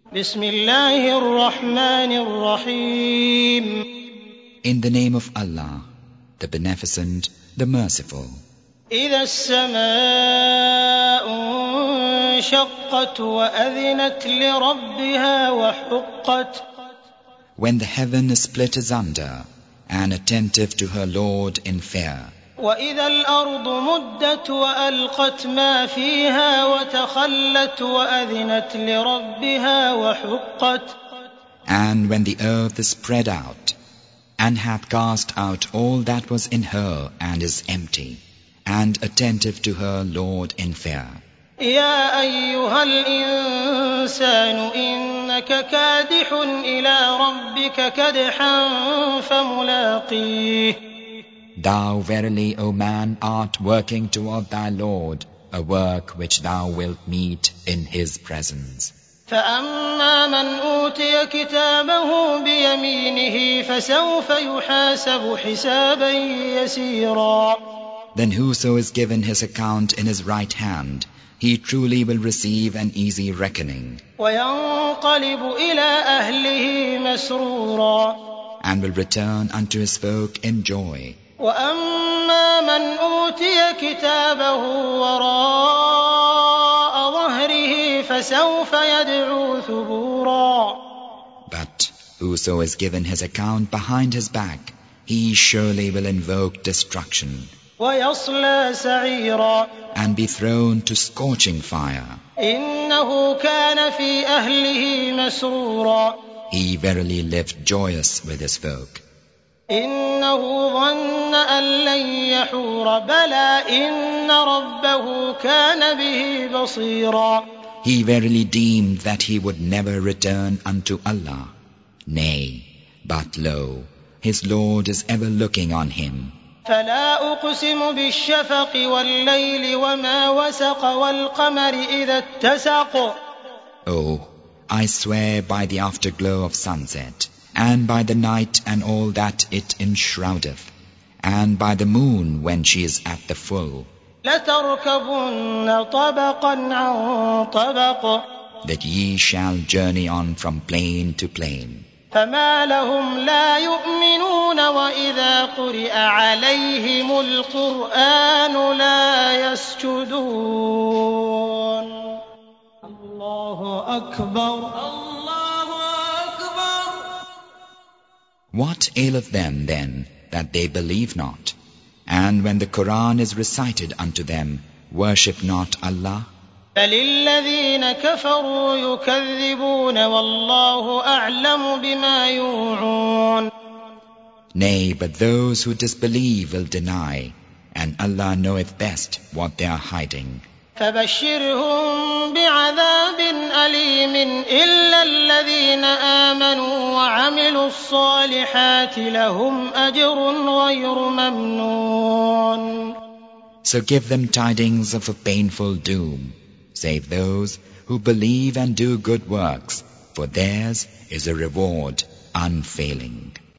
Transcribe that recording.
بسم الله الرحمن الرحيم. In the name of Allah, the Beneficent, the Merciful. إذا السماء انشقت وأذنت لربها وحقت. When the heaven is split asunder, and attentive to her Lord in fear. وإذا الأرض مدت وألقت ما فيها وتخلت وأذنت لربها وحقت. And when the earth is spread out, and hath cast out all that was in her, and is empty, and attentive to her Lord in fear. يا أيها الإنسان إنك كادح إلى ربك كدحا فملاقيه. Thou verily, O man, art working toward thy Lord, a work which thou wilt meet in his presence. فأما من أوتي كتابه بيمينه فسوف يحاسب حسابا يسيرا. Then whoso is given his account in his right hand, he truly will receive an easy reckoning. وينقلب إلى أهله مسرورا. And will return unto his folk in joy. وأما من أوتي كتابه وراء ظهره فسوف يدعو ثبورا. But whoso is given his account behind his back, he surely will invoke destruction. ويصلى سعيرا. And be thrown to scorching fire. إنه كان في أهله مسرورا. He verily lived joyous with his folk. إنه ظن أن لن يحور بلى إن ربه كان به بصيرا. He verily deemed that he would never return unto Allah. Nay, but lo, his Lord is ever looking on him. فلا أقسم بالشفق والليل وما وسق والقمر إذا اتسق. Oh, I swear by the afterglow of sunset, and by the night and all that it enshroudeth, and by the moon when she is at the full. لتركبن طبقا عن طبق. That ye shall journey on from plain to plain. فما لهم لا يؤمنون وإذا قرئ عليهم القرآن لا يسجدون. الله أكبر. What aileth them then that they believe not? And when the Quran is recited unto them, worship not Allah? فللذين كفروا يكذبون والله أعلم بما يوعون. Nay, but those who disbelieve will deny, and Allah knoweth best what they are hiding. فبشرهم بعذاب أليم إلا الذين آمنوا وعملوا الصالحات لهم أجر غير ممنون. So give them tidings of a painful doom, save those who believe and do good works, for theirs is a reward unfailing.